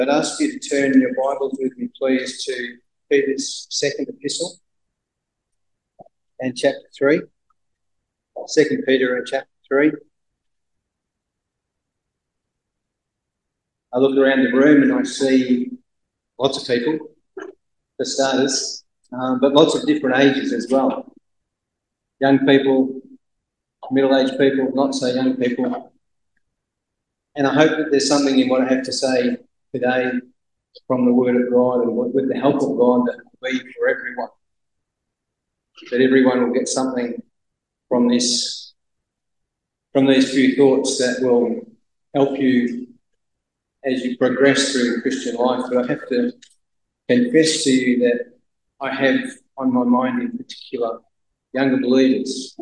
I'd ask you to turn your Bibles with me, please, to Peter's second epistle and chapter 3. 2 Peter and chapter 3. I look around the room and I see lots of people, for starters, but lots of different ages as well. Young people, middle-aged people, not so young people. And I hope that there's something in what I have to say today from the Word of God and with the help of God that will be for everyone. That everyone will get something from these few thoughts that will help you as you progress through the Christian life. But I have to confess to you that I have on my mind in particular younger believers.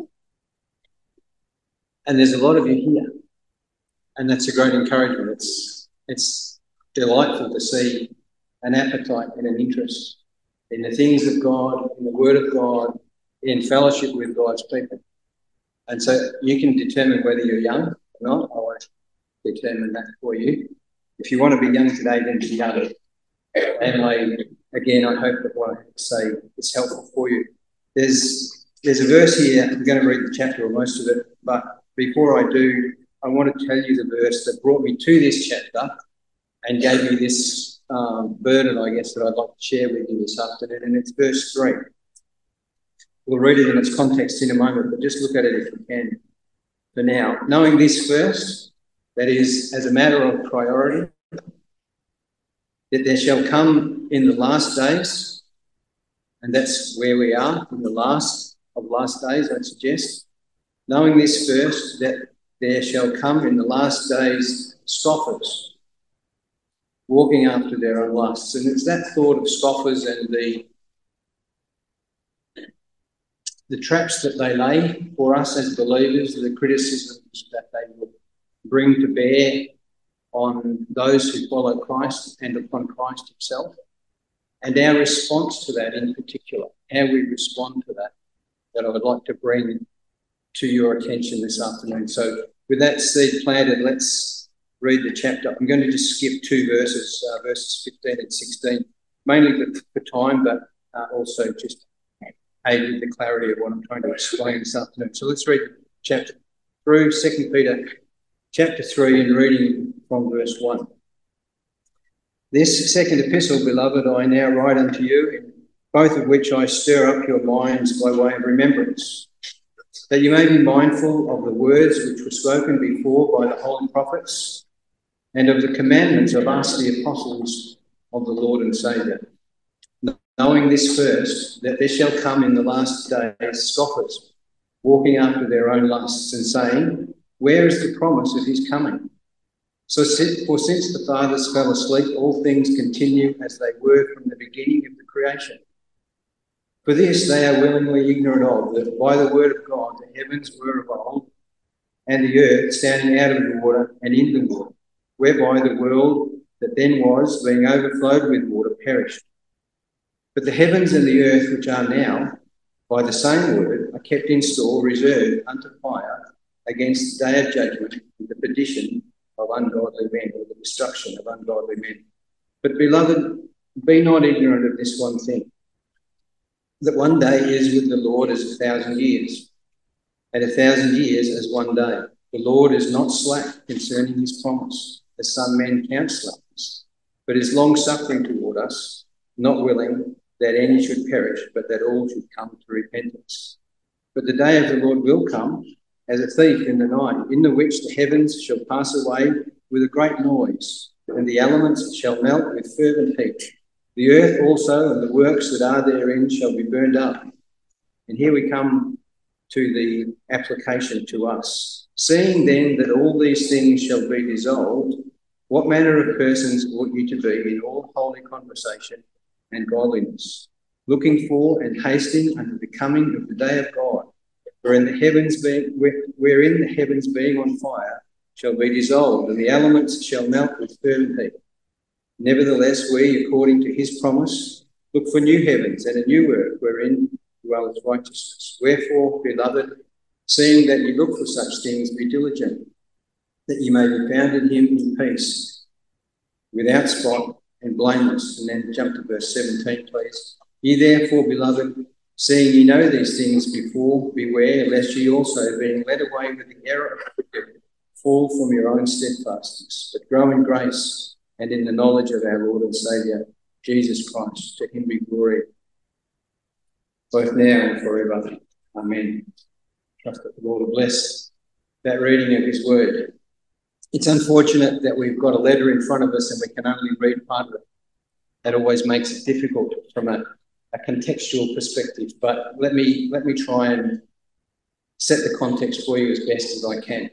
And there's a lot of you here. And that's a great encouragement. It's delightful to see an appetite and an interest in the things of God, in the Word of God, in fellowship with God's people. And so you can determine whether you're young or not. I won't determine that for you. If you want to be young today, then be young. And I hope that what I have to say is helpful for you. There's a verse here. I'm going to read the chapter or most of it, but before I do, I want to tell you the verse that brought me to this chapter and gave me this burden, I guess, that I'd like to share with you this afternoon, and it's verse 3. We'll read it in its context in a moment, but just look at it if you can for now. Knowing this first, that is, as a matter of priority, that there shall come in the last days, and that's where we are, in the last of last days, I suggest. Knowing this first, that there shall come in the last days scoffers, walking after their own lusts. And it's that thought of scoffers and the traps that they lay for us as believers, the criticisms that they will bring to bear on those who follow Christ and upon Christ himself, and our response to that in particular, how we respond to that I would like to bring to your attention this afternoon. So with that seed planted, let's read the chapter. I'm going to just skip two verses, verses 15 and 16, mainly for time, but also just aid with the clarity of what I'm trying to explain this afternoon. So let's read chapter through 2 Peter chapter 3 and reading from verse 1. This second epistle, beloved, I now write unto you, in both of which I stir up your minds by way of remembrance, that you may be mindful of the words which were spoken before by the holy prophets, and of the commandments of us, the apostles of the Lord and Saviour. Knowing this first, that there shall come in the last days scoffers, walking after their own lusts, and saying, where is the promise of his coming? For since the fathers fell asleep, all things continue as they were from the beginning of the creation. For this they are willingly ignorant of, that by the word of God the heavens were of old, and the earth standing out of the water and in the water, whereby the world that then was, being overflowed with water, perished. But the heavens and the earth which are now, by the same word, are kept in store, reserved unto fire, against the day of judgment and the perdition of ungodly men, or the destruction of ungodly men. But, beloved, be not ignorant of this one thing, that one day is with the Lord as 1,000 years, and 1,000 years as one day. The Lord is not slack concerning his promise, as some men count slackness, but is long-suffering toward us, not willing that any should perish, but that all should come to repentance. But the day of the Lord will come as a thief in the night, in the which the heavens shall pass away with a great noise, and the elements shall melt with fervent heat. The earth also and the works that are therein shall be burned up. And here we come to the application to us. Seeing then that all these things shall be dissolved, what manner of persons ought you to be in all holy conversation and godliness, looking for and hasting unto the coming of the day of God, wherein the heavens being on fire shall be dissolved, and the elements shall melt with fervent heat. Nevertheless, we, according to his promise, look for new heavens and a new earth wherein dwelleth righteousness. Wherefore, beloved, seeing that you look for such things, be diligent, that you may be found in him in peace, without spot and blameless. And then jump to verse 17, please. Ye therefore, beloved, seeing ye know these things before, beware, lest ye also, being led away with the error of the wicked, fall from your own steadfastness, but grow in grace and in the knowledge of our Lord and Saviour, Jesus Christ. To him be glory, both now and forever. Amen. Trust that the Lord will bless that reading of his word. It's unfortunate that we've got a letter in front of us and we can only read part of it. That always makes it difficult from a contextual perspective, but let me try and set the context for you as best as I can.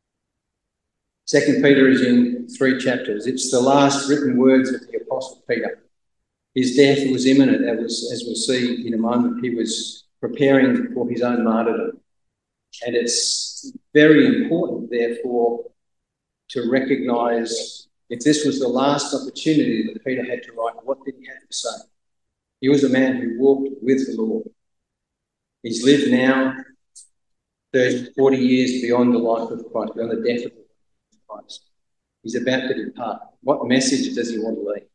2 Peter is in 3 chapters. It's the last written words of the Apostle Peter. His death was imminent, as we'll see in a moment. He was preparing for his own martyrdom. And it's very important, therefore, to recognise if this was the last opportunity that Peter had to write, what did he have to say? He was a man who walked with the Lord. He's lived now 30, 40 years beyond the life of Christ, beyond the death of Christ. He's about to depart. What message does he want to leave?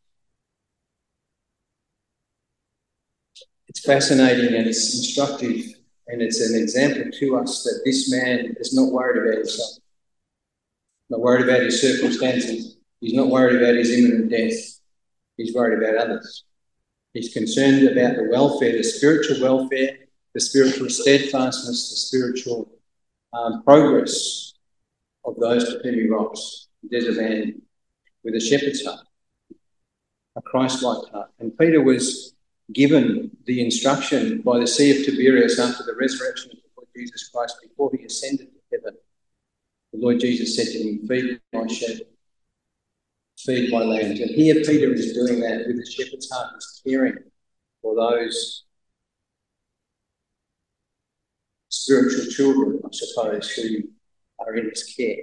It's fascinating and it's instructive, and it's an example to us that this man is not worried about himself, not worried about his circumstances. He's not worried about his imminent death. He's worried about others. He's concerned about the welfare, the spiritual welfare, the spiritual steadfastness, the spiritual progress of those to whom he writes. There's a man with a shepherd's heart, a Christ-like heart. And Peter was given the instruction by the Sea of Tiberias after the resurrection of the Lord Jesus Christ, before he ascended to heaven. The Lord Jesus said to him, feed my sheep, feed my lambs. And here Peter is doing that with a shepherd's heart. He's caring for those spiritual children, I suppose, who are in his care.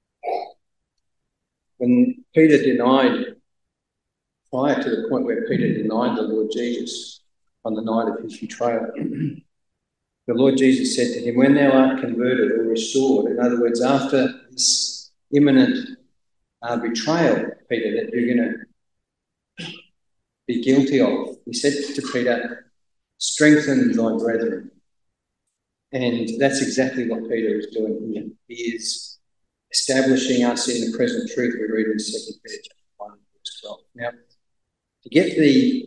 When Peter denied, prior to the point where Peter denied the Lord Jesus on the night of his betrayal, the Lord Jesus said to him, when thou art converted or restored, in other words, after this imminent betrayal, Peter, that you're going to be guilty of, he said to Peter, strengthen thy brethren. And that's exactly what Peter is doing here. He is establishing us in the present truth we read in 2 Peter chapter 1, verse 12. Now, to get the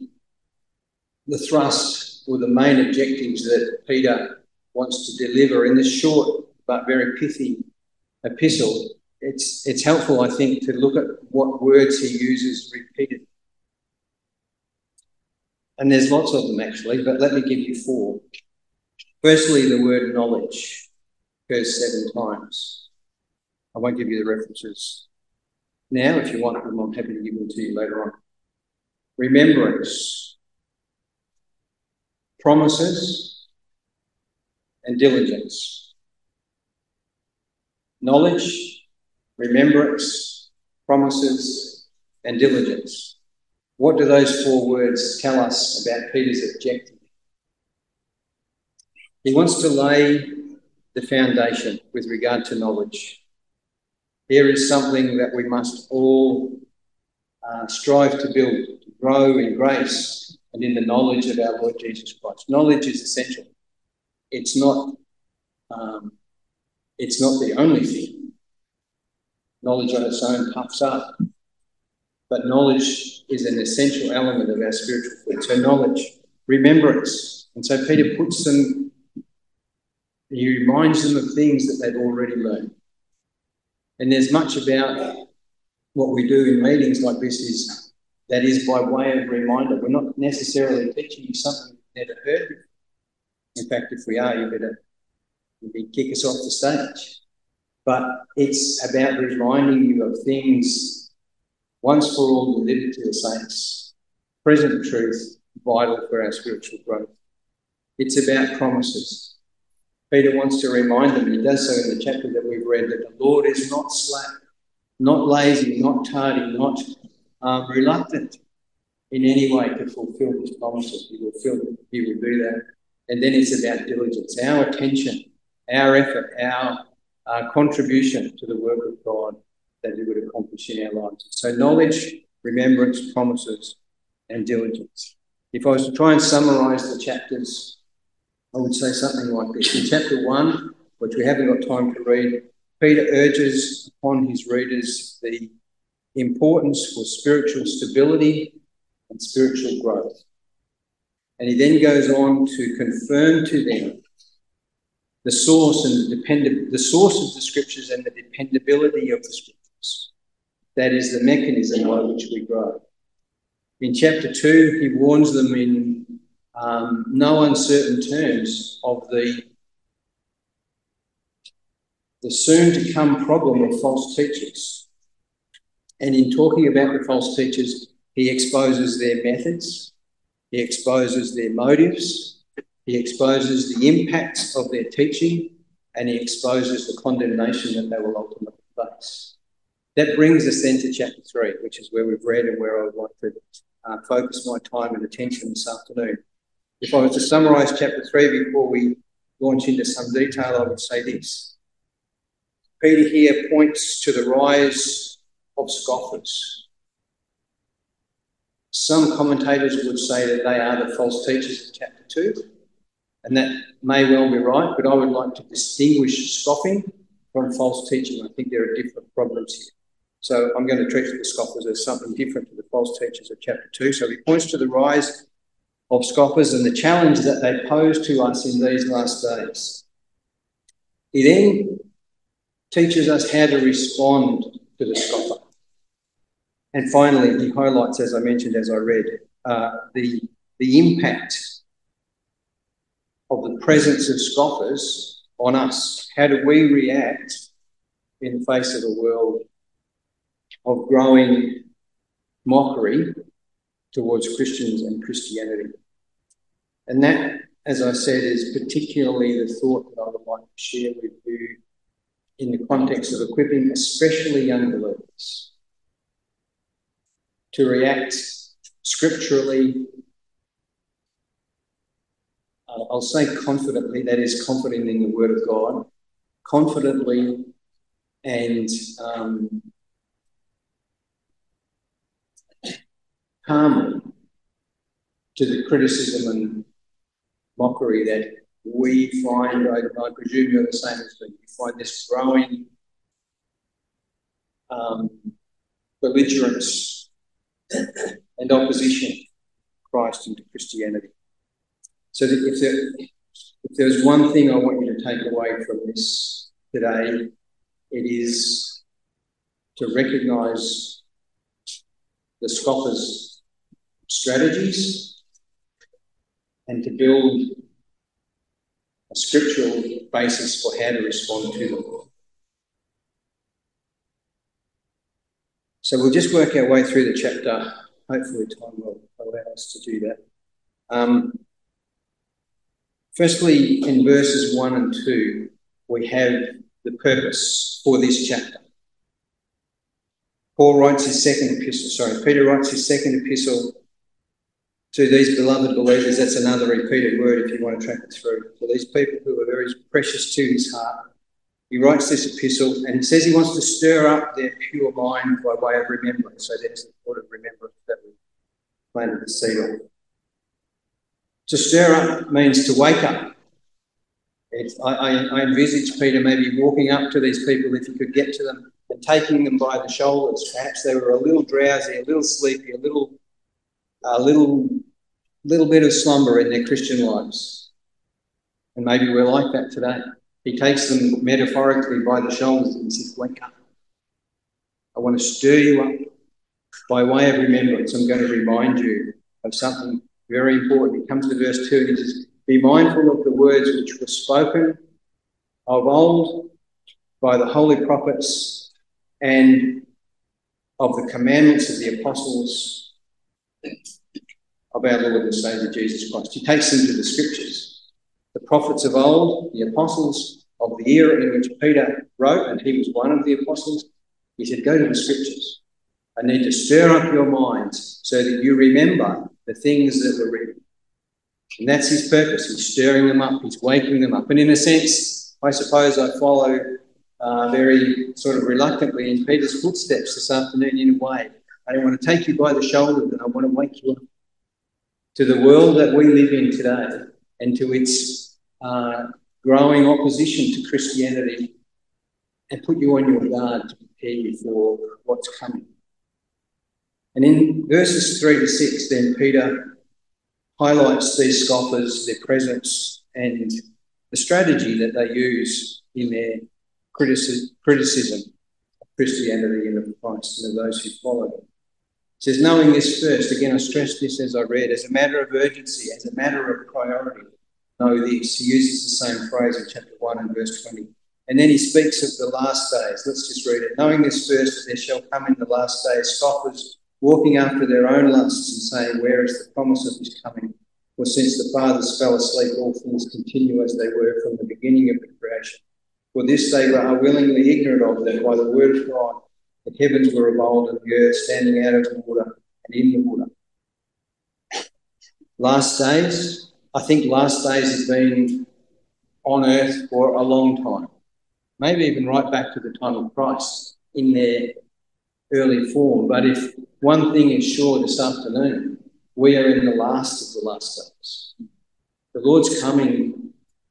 thrust or the main objectives that Peter wants to deliver in this short but very pithy epistle, it's helpful, I think, to look at what words he uses repeatedly. And there's lots of them, actually, but let me give you 4. Firstly, the word knowledge occurs 7 times. I won't give you the references now. If you want them, I'm happy to give them to you later on. Remembrance, promises, and diligence. Knowledge, remembrance, promises, and diligence. What do those 4 words tell us about Peter's objective? He wants to lay the foundation with regard to knowledge. Here is something that we must all strive to build, to grow in grace and in the knowledge of our Lord Jesus Christ. Knowledge is essential. It's not the only thing. Knowledge on its own puffs up. But knowledge is an essential element of our spiritual food. So knowledge, remembrance. And so Peter puts them, he reminds them of things that they've already learned. And there's much about what we do in meetings like this is by way of reminder. We're not necessarily teaching you something you've never heard before. In fact, if we are, you better kick us off the stage. But it's about reminding you of things once for all delivered to the saints, present truth, vital for our spiritual growth. It's about promises. Peter wants to remind them, and he does so in the chapter that we've read, that the Lord is not slack, not lazy, not tardy, not reluctant in any way to fulfill his promises. He will do that. And then it's about diligence, our attention, our effort, our contribution to the work of God that he would accomplish in our lives. So knowledge, remembrance, promises, and diligence. If I was to try and summarise the chapters, I would say something like this. In chapter 1, which we haven't got time to read, Peter urges upon his readers the importance for spiritual stability and spiritual growth. And he then goes on to confirm to them the source of the scriptures and the dependability of the scriptures. That is the mechanism by which we grow. In chapter 2, he warns them in no uncertain terms of the soon-to-come problem of false teachers. And in talking about the false teachers, he exposes their methods, he exposes their motives, he exposes the impacts of their teaching, and he exposes the condemnation that they will ultimately face. That brings us then to chapter 3, which is where we've read and where I would like to focus my time and attention this afternoon. If I was to summarise chapter 3 before we launch into some detail, I would say this. Peter here points to the rise of scoffers. Some commentators would say that they are the false teachers of chapter 2, and that may well be right, but I would like to distinguish scoffing from false teaching. I think there are different problems here. So I'm going to treat the scoffers as something different to the false teachers of chapter 2. So he points to the rise of scoffers and the challenge that they pose to us in these last days. He then teaches us how to respond to the scoffer. And finally, he highlights, as I mentioned, as I read, the impact of the presence of scoffers on us. How do we react in the face of a world of growing mockery towards Christians and Christianity? And that, as I said, is particularly the thought that I would like to share with you in the context of equipping especially young believers to react scripturally, I'll say confidently, that is confident in the Word of God, confidently and calmly to the criticism and mockery that we find. I presume you're the same as me. You find this growing belligerence and opposition to Christ and to Christianity. So that if there's one thing I want you to take away from this today, it is to recognise the scoffers' strategies and to build a scriptural basis for how to respond to them. So we'll just work our way through the chapter. Hopefully time will allow us to do that. Firstly, in verses 1 and 2, we have the purpose for this chapter. Peter writes his second epistle to these beloved believers. That's another repeated word if you want to track it through. For these people who are very precious to his heart, he writes this epistle and he says he wants to stir up their pure mind by way of remembrance. So there's the thought of remembrance that we planted the seed on. To stir up means to wake up. I envisage Peter maybe walking up to these people, if he could get to them, and taking them by the shoulders. Perhaps they were a little drowsy, a little sleepy, a little bit of slumber in their Christian lives. And maybe we're like that today. He takes them metaphorically by the shoulders and says, wake up. I want to stir you up. By way of remembrance, I'm going to remind you of something very important. He comes to verse 2 and he says, be mindful of the words which were spoken of old by the holy prophets and of the commandments of the apostles of our Lord and Saviour Jesus Christ. He takes them to the scriptures. The prophets of old, the apostles of the era in which Peter wrote, and he was one of the apostles, he said, go to the scriptures. I need to stir up your minds so that you remember the things that were written. And that's his purpose. He's stirring them up. He's waking them up. And in a sense, I suppose I follow very sort of reluctantly in Peter's footsteps this afternoon in a way. I want to take you by the shoulder and I want to wake you up to the world that we live in today and to its growing opposition to Christianity and put you on your guard to prepare you for what's coming. And in verses 3 to 6, then Peter highlights these scoffers, their presence, and the strategy that they use in their criticism of Christianity and of Christ and of those who follow them. It says, knowing this first, again, I stressed this as I read, as a matter of urgency, as a matter of priority, know this. He uses the same phrase in chapter 1 and verse 20. And then he speaks of the last days. Let's just read it. Knowing this first, that there shall come in the last days scoffers, walking after their own lusts and saying, where is the promise of his coming? For since the fathers fell asleep, all things continue as they were from the beginning of the creation. For this they are willingly ignorant of, that by the word of God the heavens were of old and the earth standing out of the water and in the water. Last days, I think last days has been on earth for a long time, maybe even right back to the time of Christ in their early form. But if one thing is sure this afternoon, we are in the last of the last days. The Lord's coming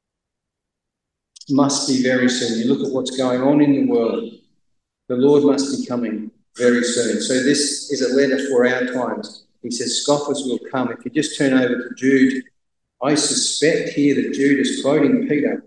must be very soon. You look at what's going on in the world. The Lord must be coming very soon. So this is a letter for our times. He says scoffers will come. If you just turn over to Jude, I suspect here that Jude is quoting Peter.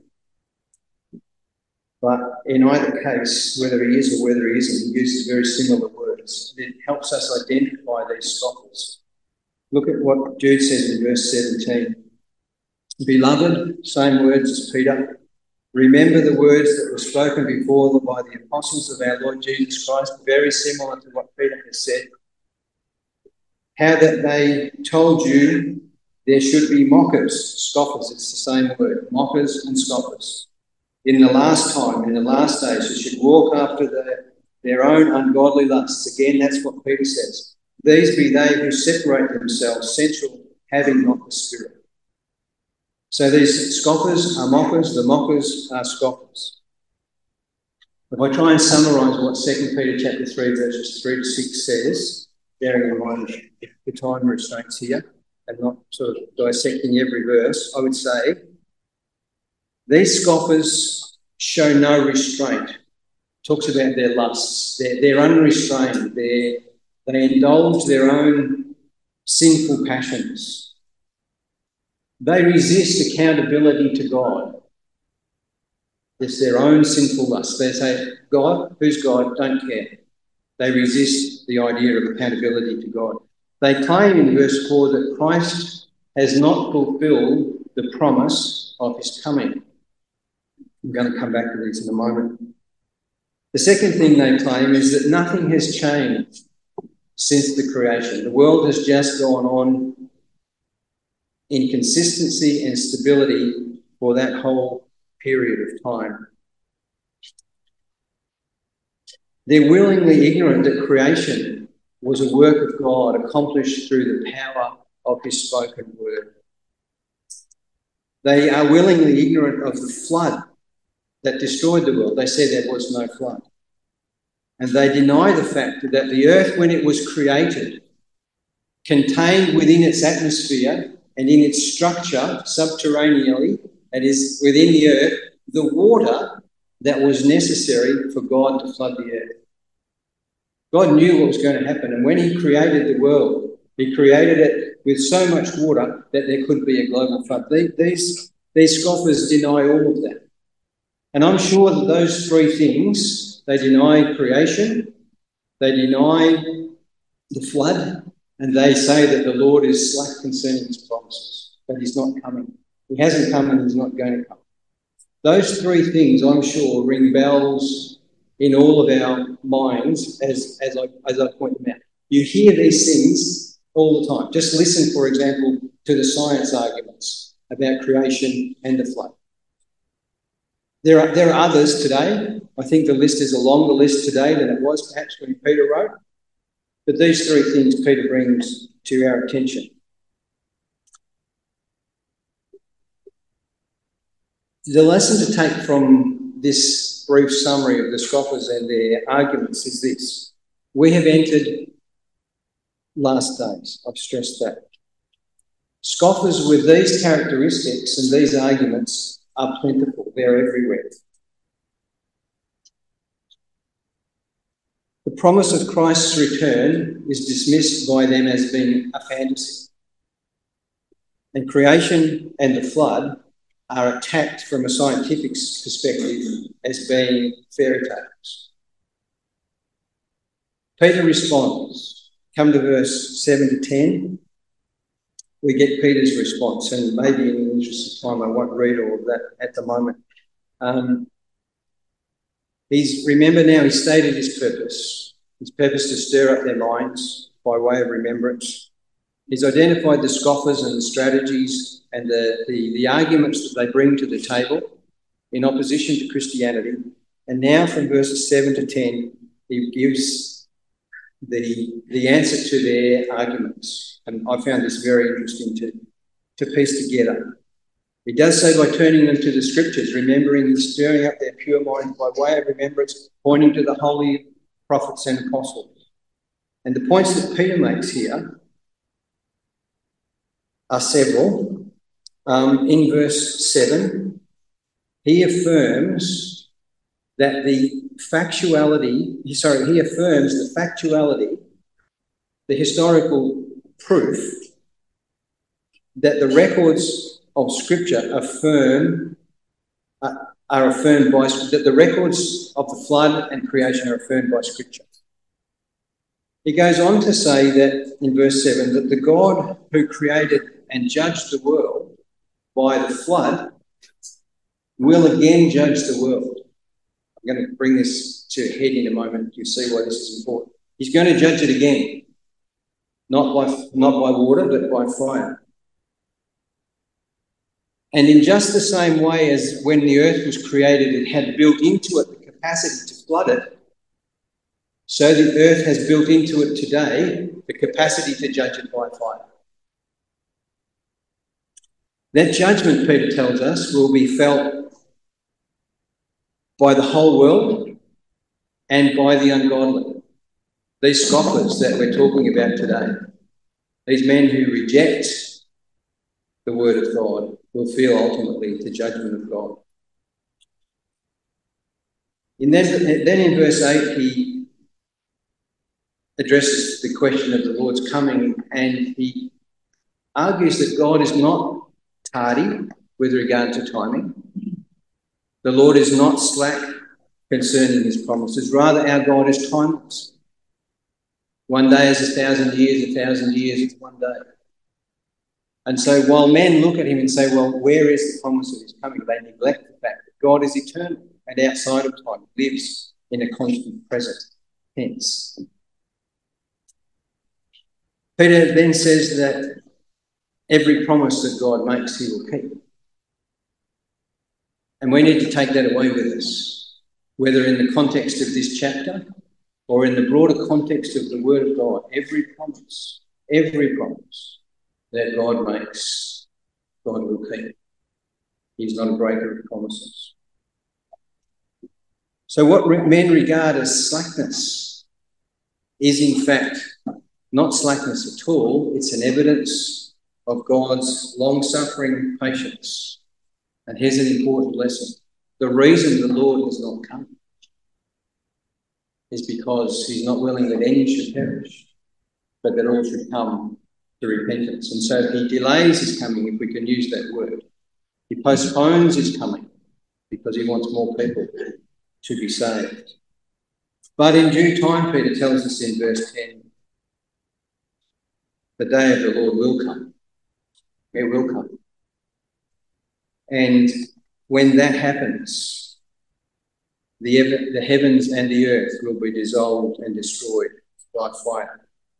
But in either case, whether he is or whether he isn't, he uses very similar words. It helps us identify these scoffers. Look at what Jude says in verse 17. Beloved, same words as Peter. Remember the words that were spoken before by the apostles of our Lord Jesus Christ, very similar to what Peter has said. How that they told you there should be mockers, scoffers, it's the same word, mockers and scoffers. In the last time, in the last days, who should walk after their own ungodly lusts. Again, that's what Peter says. These be they who separate themselves, sensual, having not the Spirit. So these scoffers are mockers, the mockers are scoffers. If I try and summarise what 2 Peter chapter 3, verses 3 to 6 says, bearing in mind the time restraints here, and not sort of dissecting every verse, I would say, these scoffers show no restraint. Talks about their lusts. They're unrestrained. They indulge their own sinful passions. They resist accountability to God. It's their own sinful lust. They say, God, who's God? Don't care. They resist the idea of accountability to God. They claim in verse 4 that Christ has not fulfilled the promise of his coming. I'm going to come back to this in a moment. The second thing they claim is that nothing has changed since the creation. The world has just gone on in consistency and stability for that whole period of time. They're willingly ignorant that creation was a work of God accomplished through the power of his spoken word. They are willingly ignorant of the flood that destroyed the world. They say there was no flood. And they deny the fact that the earth, when it was created, contained within its atmosphere and in its structure, subterraneously, that is, within the earth, the water that was necessary for God to flood the earth. God knew what was going to happen, and when he created the world, he created it with so much water that there could be a global flood. These scoffers deny all of that. And I'm sure that those three things, they deny creation, they deny the flood, and they say that the Lord is slack concerning his promises, that he's not coming. He hasn't come and he's not going to come. Those three things, I'm sure, ring bells in all of our minds as I point them out. You hear these things all the time. Just listen, for example, to the science arguments about creation and the flood. There are others today. I think the list is a longer list today than it was perhaps when Peter wrote. But these three things Peter brings to our attention. The lesson to take from this brief summary of the scoffers and their arguments is this. We have entered last days. I've stressed that. Scoffers with these characteristics and these arguments are plentiful. They're everywhere. The promise of Christ's return is dismissed by them as being a fantasy. And creation and the flood are attacked from a scientific perspective as being fairy tales. Peter responds. Come to verse 7 to 10. We get Peter's response, and maybe in the interest of time I won't read all of that at the moment. Remember now, he stated his purpose to stir up their minds by way of remembrance. He's identified the scoffers and the strategies and the arguments that they bring to the table in opposition to Christianity. And now from verses 7 to 10, he gives the answer to their arguments. And I found this very interesting to piece together. He does so by turning them to the scriptures, remembering and stirring up their pure minds by way of remembrance, pointing to the holy prophets and apostles. And the points that Peter makes here are several. In verse 7, he affirms that the historical proof that the records of Scripture are affirmed by, that the records of the flood and creation are affirmed by Scripture. He goes on to say that in verse 7 that the God who created and judged the world by the flood will again judge the world. I'm going to bring this to a head in a moment. You'll see why this is important. He's going to judge it again, not by water, but by fire. And in just the same way as when the earth was created, it had built into it the capacity to flood it, so the earth has built into it today the capacity to judge it by fire. That judgment, Peter tells us, will be felt by the whole world and by the ungodly. These scoffers that we're talking about today, these men who reject the word of God, will feel ultimately the judgment of God. Then in verse 8, he addresses the question of the Lord's coming, and he argues that God is not tardy with regard to timing. The Lord is not slack concerning his promises. Rather, our God is timeless. One day is 1,000 years, 1,000 years is one day. And so while men look at him and say, well, where is the promise of his coming? They neglect the fact that God is eternal and outside of time, lives in a constant present tense. Peter then says that every promise that God makes, he will keep. And we need to take that away with us, whether in the context of this chapter or in the broader context of the Word of God. Every promise that God makes, God will keep. He's not a breaker of promises. So what men regard as slackness is in fact not slackness at all. It's an evidence of God's long-suffering patience. And here's an important lesson. The reason the Lord has not come is because he's not willing that any should perish, but that all should come to repentance. And so he delays his coming, if we can use that word. He postpones his coming because he wants more people to be saved. But in due time, Peter tells us in verse 10, the day of the Lord will come. It will come. And when that happens, the heavens and the earth will be dissolved and destroyed by fire.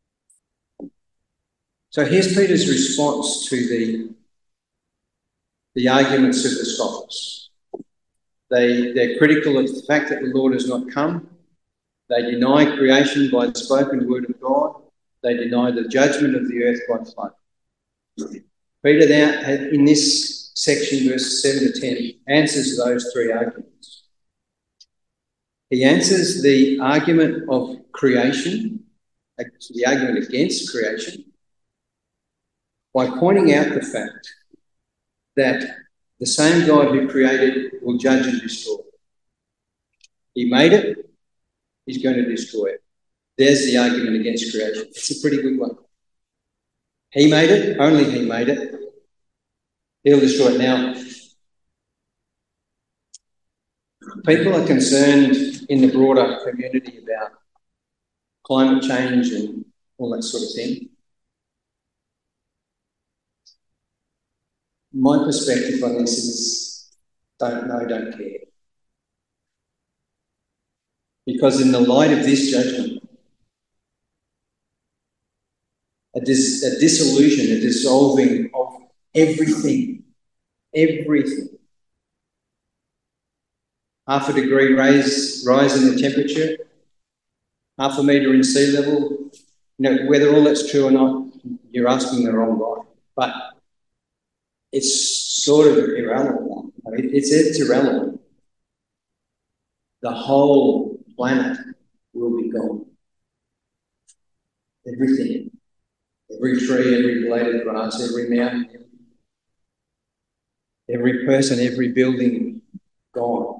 So here's Peter's response to the arguments of the scoffers. They're critical of the fact that the Lord has not come. They deny creation by the spoken word of God. They deny the judgment of the earth by flood. Peter now, in this section, verses 7 to 10, answers those three arguments. He answers the argument of creation the argument against creation by pointing out the fact that the same God who created will judge and destroy. He made it, he's going to destroy it. There's the argument against creation. It's a pretty good one. He made it, only he made it. He'll destroy it. Now, people are concerned in the broader community about climate change and all that sort of thing. My perspective on this is don't know, don't care. Because in the light of this judgment, a dissolution, a dissolving of everything. Half a degree rise in the temperature, half a metre in sea level. Whether all that's true or not, you're asking the wrong guy. But it's sort of irrelevant. It's irrelevant. The whole planet will be gone. Everything. Every tree, every blade of grass, every mountain, every person, every building, gone.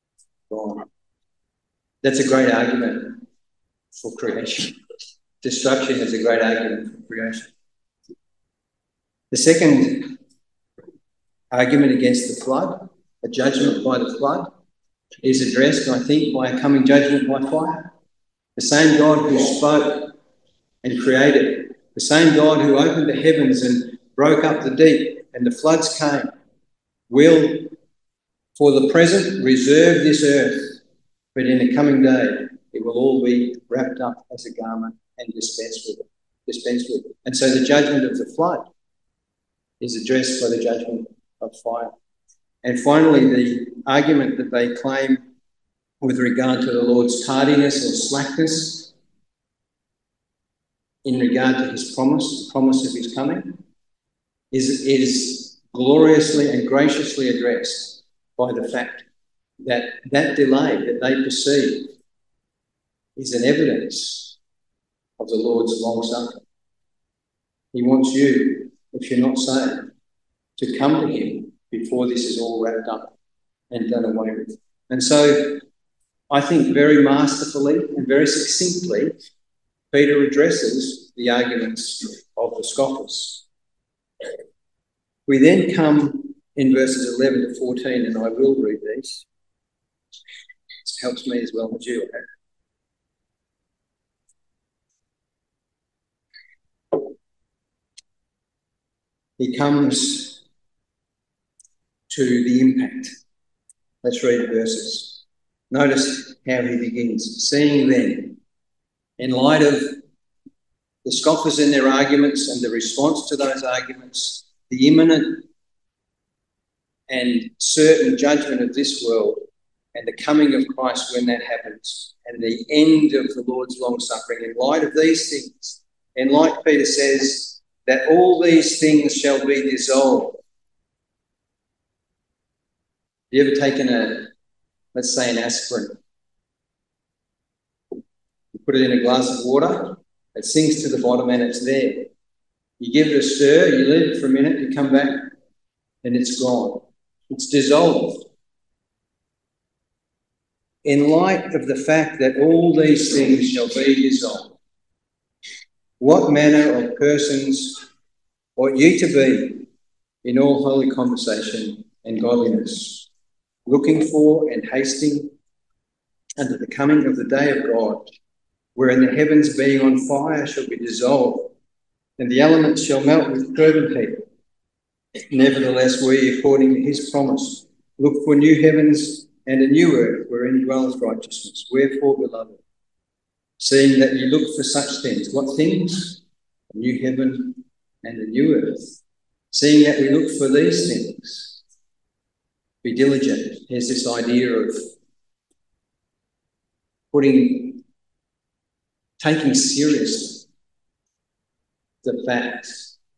That's a great argument for creation. Destruction is a great argument for creation. The second argument against the flood, a judgment by the flood, is addressed, I think, by a coming judgment by fire. The same God who spoke and created, the same God who opened the heavens and broke up the deep and the floods came, will, for the present, reserve this earth, but in the coming day, it will all be wrapped up as a garment and dispensed with. And so the judgment of the flood is addressed by the judgment of fire. And finally, the argument that they claim with regard to the Lord's tardiness or slackness in regard to his promise, the promise of his coming, is gloriously and graciously addressed by the fact that that delay that they perceive is an evidence of the Lord's long suffering. He wants you, if you're not saved, to come to him before this is all wrapped up and done away with. And so I think very masterfully and very succinctly, Peter addresses the arguments of the scoffers. We then come in verses 11 to 14, and I will read these. This helps me as well as you. He comes to the impact. Let's read the verses. Notice how he begins. Seeing then, in light of the scoffers and their arguments and the response to those arguments, the imminent and certain judgment of this world and the coming of Christ when that happens and the end of the Lord's long suffering, in light of these things, and like Peter says, that all these things shall be dissolved. Have you ever taken let's say an aspirin? You put it in a glass of water, it sinks to the bottom and it's there. You give it a stir, you leave it for a minute, you come back and it's gone. It's dissolved. In light of the fact that all these things shall be dissolved, what manner of persons ought ye to be in all holy conversation and godliness, looking for and hasting unto the coming of the day of God, wherein the heavens being on fire shall be dissolved, and the elements shall melt with fervent heat. Nevertheless, we, according to his promise, look for new heavens and a new earth wherein dwelleth righteousness. Wherefore, beloved, seeing that ye look for such things, what things? A new heaven and a new earth. Seeing that we look for these things, be diligent. There's this idea of taking seriously the fact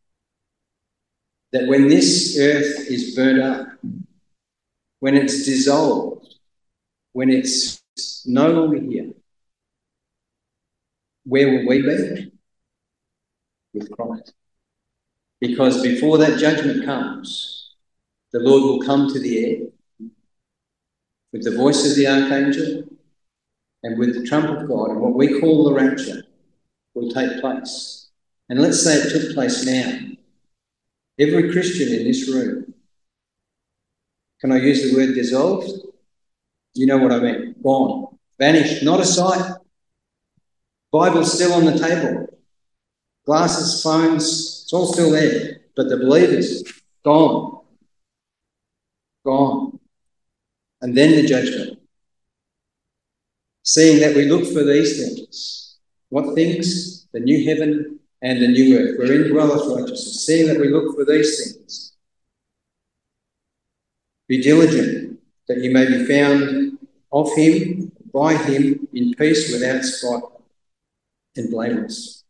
that when this earth is burnt up, when it's dissolved, when it's no longer here, where will we be? With Christ. Because before that judgment comes, the Lord will come to the air with the voice of the archangel and with the trump of God, and what we call the rapture will take place. And let's say it took place now. Every Christian in this room, can I use the word dissolved? You know what I mean. Gone. Vanished. Not a sight. Bible still on the table. Glasses, phones, it's all still there. But the believers, gone. Gone. And then the judgment. Seeing that we look for these things. What things? The new heaven and the new earth, wherein dwelleth righteousness. Seeing that we look for these things. Be diligent, that you may be found of him, by him, in peace, without spot and blameless.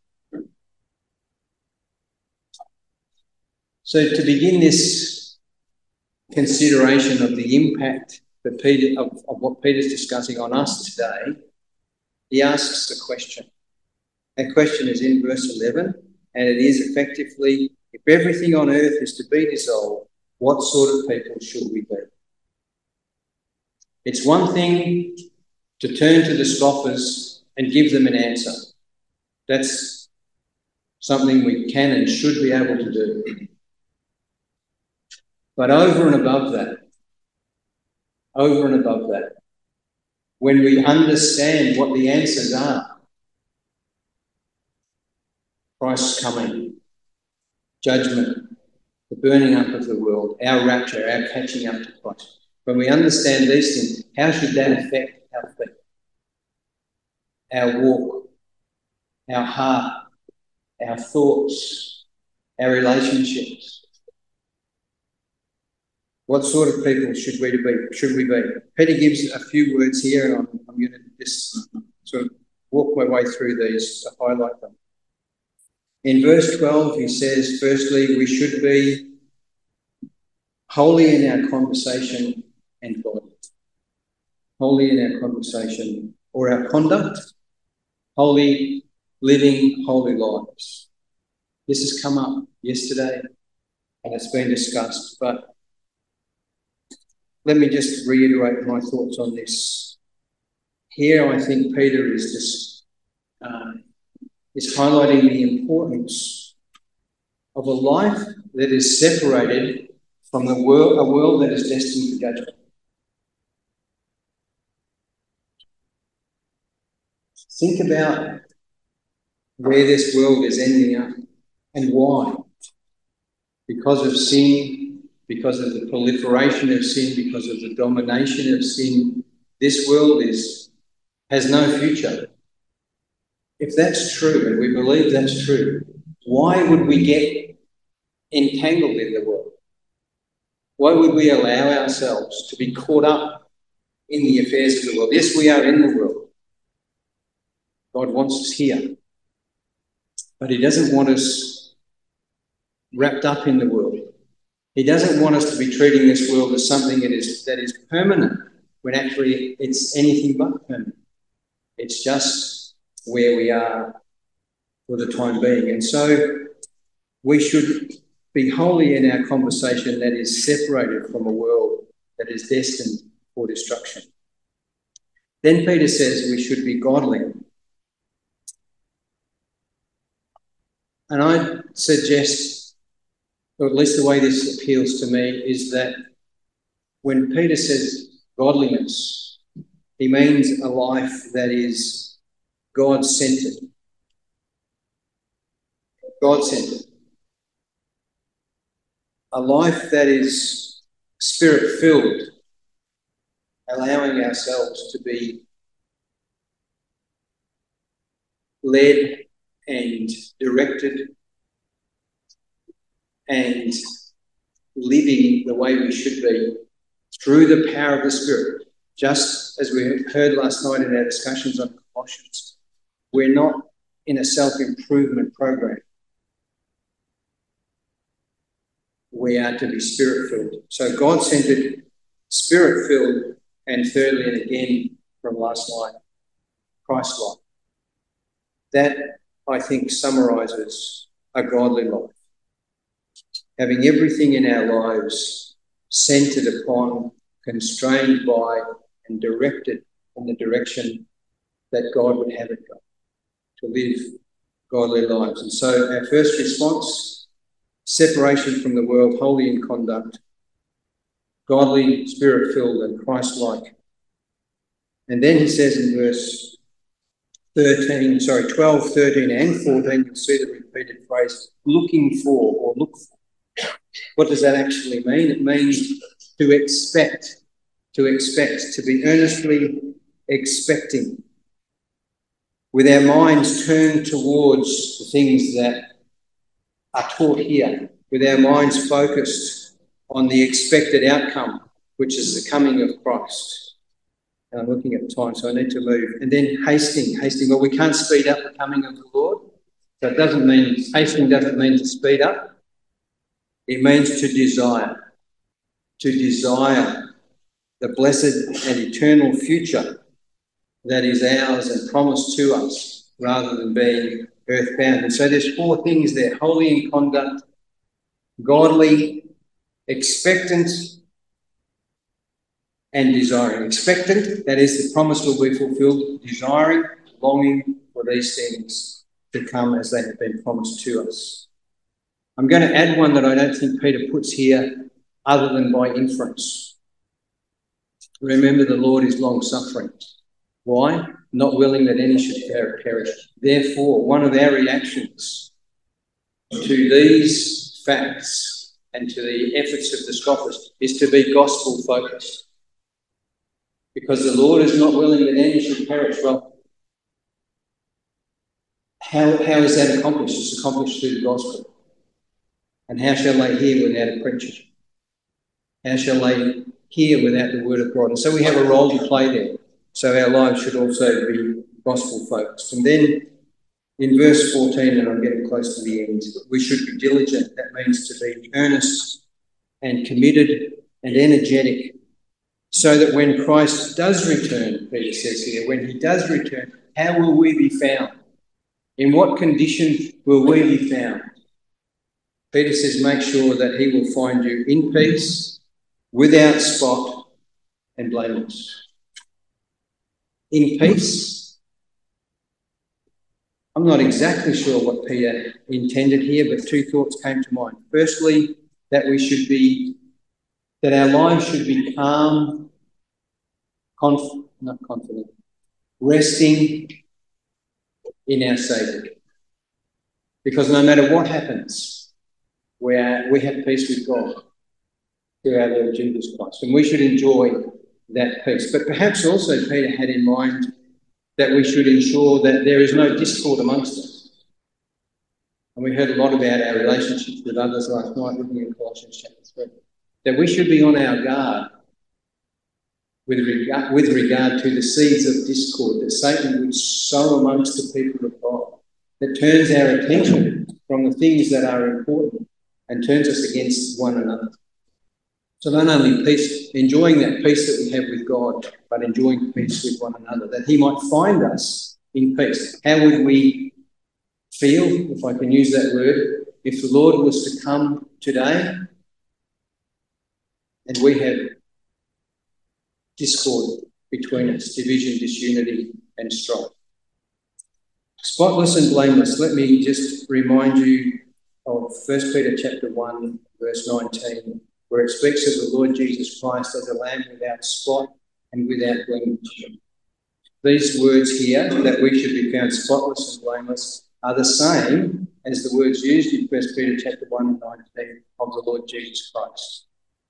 So to begin this consideration of the impact that of what Peter's discussing on us today, he asks a question. That question is in verse 11, and it is effectively, if everything on earth is to be dissolved, what sort of people should we be? It's one thing to turn to the scoffers and give them an answer. That's something we can and should be able to do. But over and above that, when we understand what the answers are, Christ's coming, judgment, the burning up of the world, our rapture, our catching up to Christ. When we understand these things, how should that affect our faith, our walk, our heart, our thoughts, our relationships? What sort of people should we be? Peter gives a few words here, and I'm going to just sort of walk my way through these to highlight them. In verse 12, he says, firstly, we should be holy in our conversation and godly. Holy in our conversation or our conduct, holy, living holy lives. This has come up yesterday and it's been discussed, but let me just reiterate my thoughts on this. Here, I think Peter is highlighting the importance of a life that is separated from a world that is destined for judgment. Think about where this world is ending up and why. Because of sin, because of the proliferation of sin, because of the domination of sin, this world has no future. If that's true, and we believe that's true, why would we get entangled in the world? Why would we allow ourselves to be caught up in the affairs of the world? Yes, we are in the world. God wants us here. But he doesn't want us wrapped up in the world. He doesn't want us to be treating this world as something that is permanent, when actually it's anything but permanent. It's just where we are for the time being. And so we should be holy in our conversation that is separated from a world that is destined for destruction. Then Peter says we should be godly. And I suggest, or at least the way this appeals to me, is that when Peter says godliness, he means a life that is God-centered. God-centered. A life that is spirit-filled, allowing ourselves to be led and directed and living the way we should be through the power of the Spirit. Just as we heard last night in our discussions on Colossians, we're not in a self-improvement program. We are to be spirit-filled. So God-centered, spirit-filled, and thirdly, and again from last night, Christ-like. That, I think, summarises a godly life. Having everything in our lives centred upon, constrained by, and directed in the direction that God would have it go, to live godly lives. And so our first response, separation from the world, holy in conduct, godly, spirit-filled and Christ-like. And then he says in verse 12, 13 and 14, you'll see the repeated phrase, looking for or look for. What does that actually mean? It means to expect, to be earnestly expecting, with our minds turned towards the things that are taught here, with our minds focused on the expected outcome, which is the coming of Christ. And I'm looking at time, so I need to move. And then hasting. Well, we can't speed up the coming of the Lord. So hasting doesn't mean to speed up. It means to desire the blessed and eternal future that is ours and promised to us, rather than being earthbound. And so there's four things there: holy in conduct, godly, expectant, and desiring. Expectant, that is, the promise will be fulfilled. Desiring, longing for these things to come as they have been promised to us. I'm going to add one that I don't think Peter puts here other than by inference. Remember, the Lord is long-suffering. Why? Not willing that any should perish. Therefore, one of our reactions to these facts and to the efforts of the scoffers is to be gospel-focused. Because the Lord is not willing that any should perish. Well, how is that accomplished? It's accomplished through the gospel. And how shall they hear without a preacher? How shall they hear without the word of God? And so we have a role to play there. So our lives should also be gospel-focused. And then in verse 14, and I'm getting close to the end, we should be diligent. That means to be earnest and committed and energetic, so that when Christ does return, Peter says here, when he does return, how will we be found? In what condition will we be found? Peter says, make sure that he will find you in peace, without spot, and blameless. In peace. I'm not exactly sure what Peter intended here, but two thoughts came to mind. Firstly, that our lives should be calm, not confident, resting in our Saviour. Because no matter what happens, we have peace with God through our Lord Jesus Christ. And we should enjoy that peace. But perhaps also Peter had in mind that we should ensure that there is no discord amongst us. And we heard a lot about our relationships with others last night, looking at Colossians chapter 3. That we should be on our guard with regard to the seeds of discord that Satan would sow amongst the people of God, that turns our attention from the things that are important and turns us against one another. So not only peace, enjoying that peace that we have with God, but enjoying peace with one another, that he might find us in peace. How would we feel, if I can use that word, if the Lord was to come today and we have discord between us, division, disunity, and strife? Spotless and blameless. Let me just remind you of 1 Peter chapter 1, verse 19, where it speaks of the Lord Jesus Christ as a lamb without spot and without blemish. These words here, that we should be found spotless and blameless, are the same as the words used in 1 Peter chapter 1 and 19 of the Lord Jesus Christ.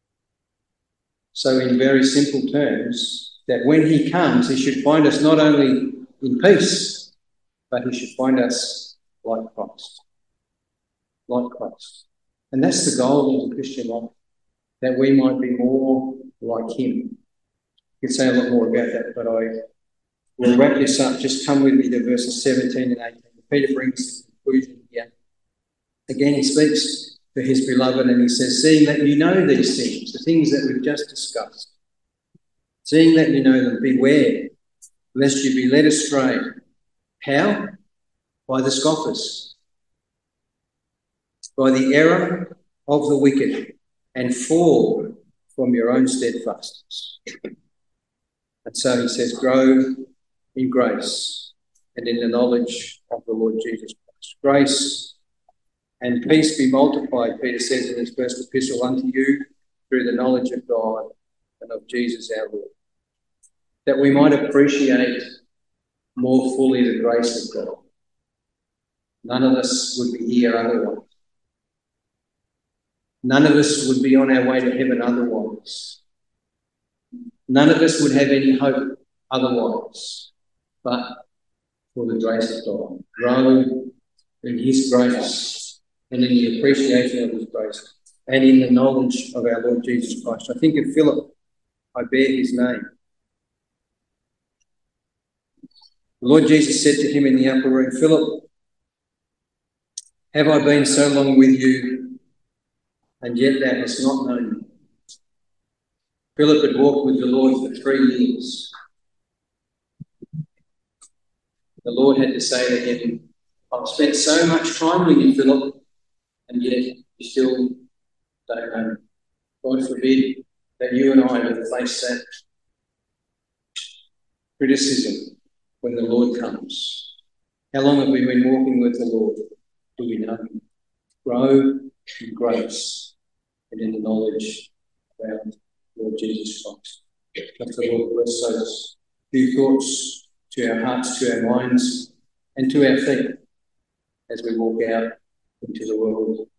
So in very simple terms, that when he comes, he should find us not only in peace, but he should find us like Christ. Like Christ. And that's the goal of the Christian life, that we might be more like him. You could say a lot more about that, but I will wrap this up. Just come with me to verses 17 and 18. Peter brings the conclusion here. Again, he speaks to his beloved and he says, seeing that you know these things, the things that we've just discussed, seeing that you know them, beware, lest you be led astray. How? by the scoffers, by the error of the wicked, and fall from your own steadfastness. And so he says, grow in grace and in the knowledge of the Lord Jesus Christ. Grace and peace be multiplied, Peter says in his first epistle, unto you through the knowledge of God and of Jesus our Lord, that we might appreciate more fully the grace of God. None of us would be here otherwise. None of us would be on our way to heaven otherwise. None of us would have any hope otherwise, but for the grace of God. Grow in his grace and in the appreciation of his grace and in the knowledge of our Lord Jesus Christ. I think of Philip, I bear his name. The Lord Jesus said to him in the upper room, Philip, have I been so long with you, and yet thou hast not known me? Philip had walked with the Lord for 3 years. The Lord had to say to him, I've spent so much time with you, Philip, and yet you still don't know me. God forbid that you and I would face that criticism when the Lord comes. How long have we been walking with the Lord? Do we know him? Grow in grace and in the knowledge of our Lord Jesus Christ. Let the Lord bless those few thoughts to our hearts, to our minds, and to our feet as we walk out into the world